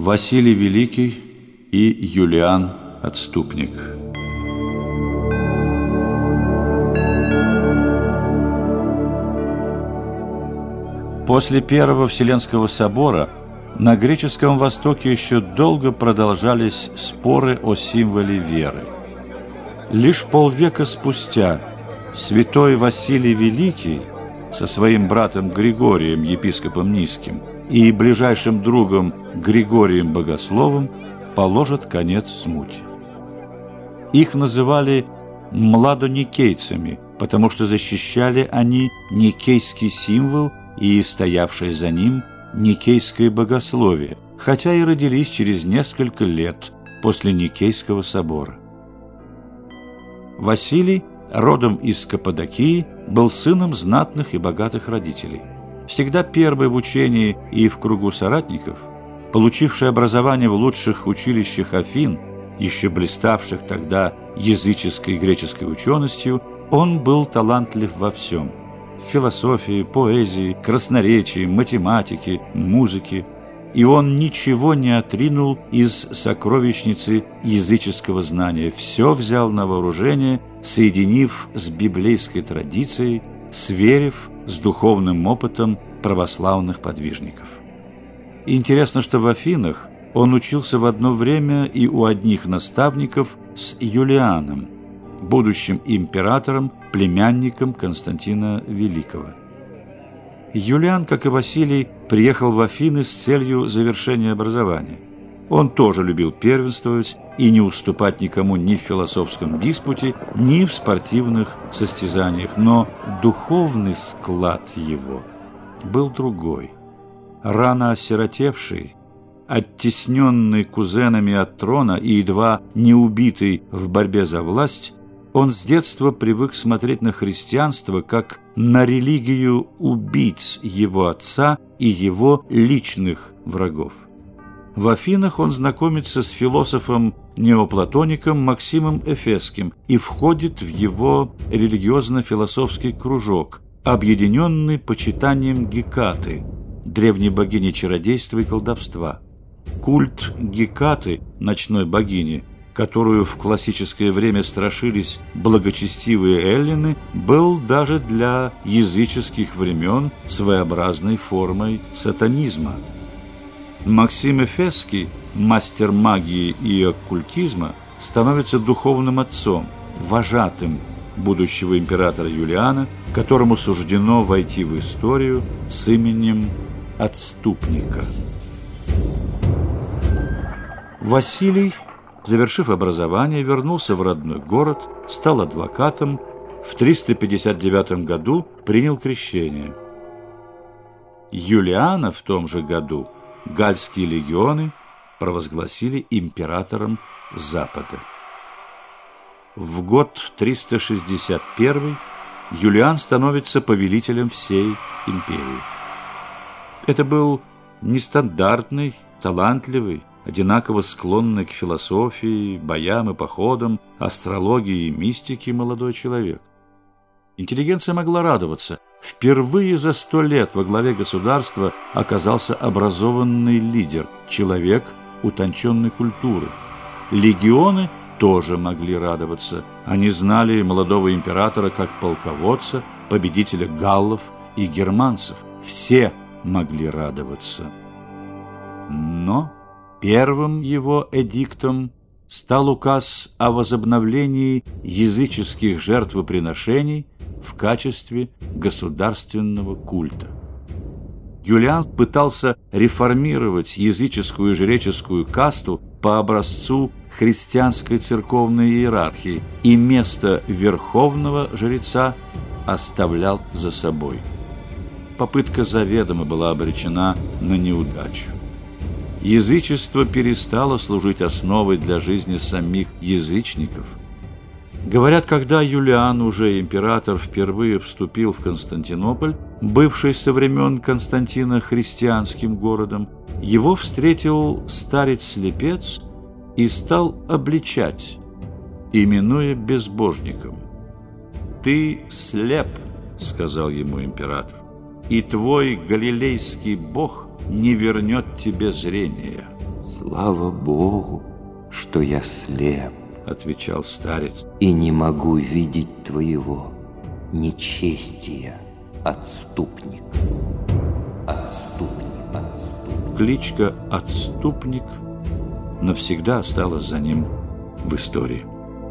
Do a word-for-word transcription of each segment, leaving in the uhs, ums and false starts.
Василий Великий и Юлиан Отступник. После Первого Вселенского собора на греческом Востоке еще долго продолжались споры о символе веры. Лишь полвека спустя святой Василий Великий со своим братом Григорием, епископом Низким, и ближайшим другом Григорием Богословом положат конец смуте. Их называли младоникейцами, потому что защищали они никейский символ и стоявшее за ним никейское богословие, хотя и родились через несколько лет после Никейского собора. Василий, родом из Каппадокии, был сыном знатных и богатых родителей. Всегда первый в учении и в кругу соратников, получивший образование в лучших училищах Афин, еще блиставших тогда языческой и греческой ученостью, он был талантлив во всем – в философии, поэзии, красноречии, математике, музыке. И он ничего не отринул из сокровищницы языческого знания, все взял на вооружение, соединив с библейской традицией, сверив с духовным опытом православных подвижников. Интересно, что в Афинах он учился в одно время и у одних наставников с Юлианом, будущим императором, племянником Константина Великого. Юлиан, как и Василий, приехал в Афины с целью завершения образования. Он тоже любил первенствовать и не уступать никому ни в философском диспуте, ни в спортивных состязаниях, но духовный склад его был другой. Рано осиротевший, оттесненный кузенами от трона и едва не убитый в борьбе за власть, он с детства привык смотреть на христианство как на религию убийц его отца и его личных врагов. В Афинах он знакомится с философом-неоплатоником Максимом Эфесским и входит в его религиозно-философский кружок, объединенный почитанием Гекаты, древней богини чародейства и колдовства. Культ Гекаты, ночной богини, которую в классическое время страшились благочестивые эллины, был даже для языческих времен своеобразной формой сатанизма. Максим Эфесский, мастер магии и оккультизма, становится духовным отцом, вожатым будущего императора Юлиана, которому суждено войти в историю с именем Отступника. Василий, завершив образование, вернулся в родной город, стал адвокатом, в триста пятьдесят девятом году принял крещение. Юлиана в том же году галльские легионы провозгласили императором Запада. В год триста шестьдесят первый Юлиан становится повелителем всей империи. Это был нестандартный, талантливый, одинаково склонный к философии, боям и походам, астрологии и мистике молодой человек. Интеллигенция могла радоваться. Впервые за сто лет во главе государства оказался образованный лидер, человек утонченной культуры. Легионы тоже могли радоваться. Они знали молодого императора как полководца, победителя галлов и германцев. Все могли радоваться. Но первым его эдиктом стал указ о возобновлении языческих жертвоприношений в качестве государственного культа. Юлиан пытался реформировать языческую и жреческую касту по образцу христианской церковной иерархии и место верховного жреца оставлял за собой. Попытка заведомо была обречена на неудачу. Язычество перестало служить основой для жизни самих язычников. Говорят, когда Юлиан, уже император, впервые вступил в Константинополь, бывший со времен Константина христианским городом, его встретил старец-слепец и стал обличать, именуя безбожником. «Ты слеп», — сказал ему император, — «и твой галилейский бог не вернет тебе зрения». Слава Богу, что я слеп, — отвечал старец, — и не могу видеть твоего нечестия, отступник. Отступник, отступник. Кличка «Отступник» навсегда осталась за ним в истории.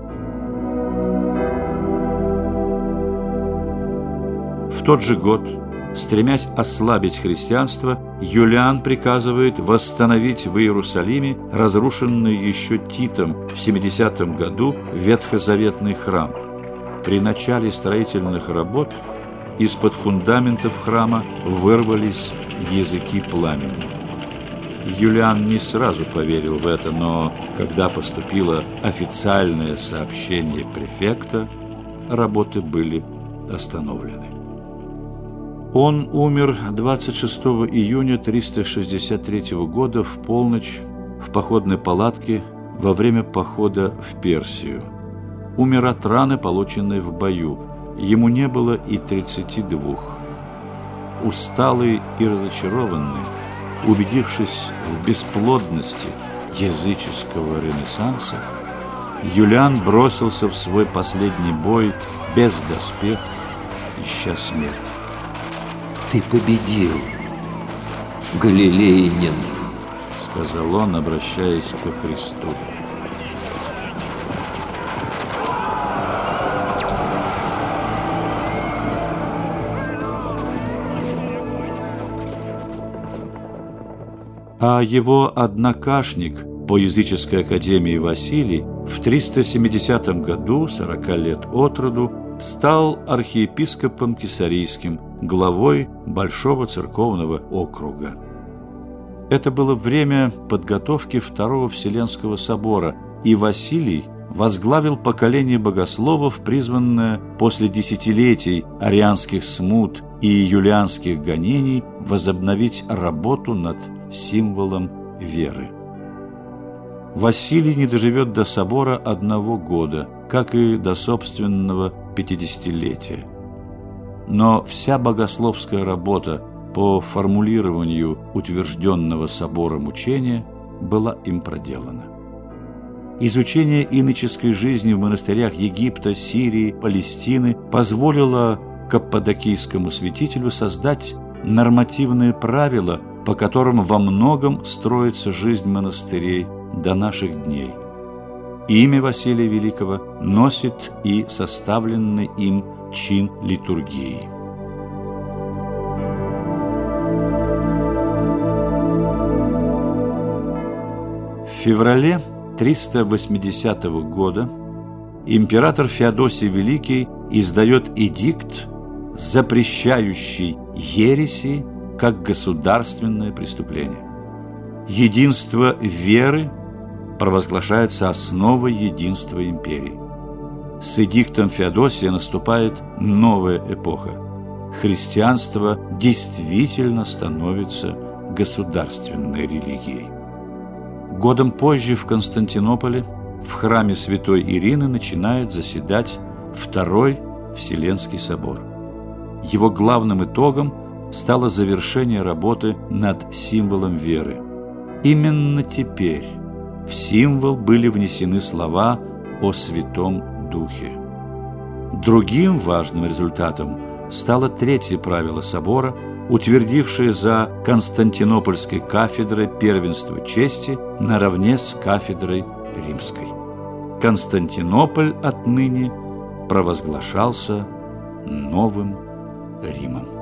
В тот же год, стремясь ослабить христианство, Юлиан приказывает восстановить в Иерусалиме разрушенный еще Титом в семидесятом году ветхозаветный храм. При начале строительных работ из-под фундаментов храма вырвались языки пламени. Юлиан не сразу поверил в это, но когда поступило официальное сообщение префекта, работы были остановлены. Он умер двадцать шестого июня триста шестьдесят третьего года в полночь в походной палатке во время похода в Персию. Умер от раны, полученной в бою. Ему не было и тридцати двух. Усталый и разочарованный, убедившись в бесплодности языческого ренессанса, Юлиан бросился в свой последний бой без доспеха, ища смерть. Ты победил, галилеянин, — сказал он, обращаясь ко Христу. А его однокашник по языческой академии Василий в триста семидесятом году, сорока лет от роду, стал архиепископом Кесарийским, главой Большого церковного округа. Это было время подготовки Второго Вселенского собора, и Василий возглавил поколение богословов, призванное после десятилетий арианских смут и юлианских гонений возобновить работу над символом веры. Василий не доживет до собора одного года, как и до собственного пятидесятилетия. Но вся богословская работа по формулированию утвержденного собором учения была им проделана. Изучение иноческой жизни в монастырях Египта, Сирии, Палестины позволило каппадокийскому святителю создать нормативные правила, по которым во многом строится жизнь монастырей до наших дней. Имя Василия Великого носит и составленный им чин литургии. В феврале триста восьмидесятого года император Феодосий Великий издает эдикт, запрещающий ереси как государственное преступление. Единство веры провозглашается основой единства империи. С эдиктом Феодосия наступает новая эпоха. Христианство действительно становится государственной религией. Годом позже в Константинополе в храме святой Ирины начинает заседать Второй Вселенский собор. Его главным итогом стало завершение работы над символом веры. Именно теперь в символ были внесены слова о Святом Духе. Другим важным результатом стало третье правило собора, утвердившее за Константинопольской кафедрой первенство чести наравне с кафедрой римской. Константинополь отныне провозглашался Новым Римом.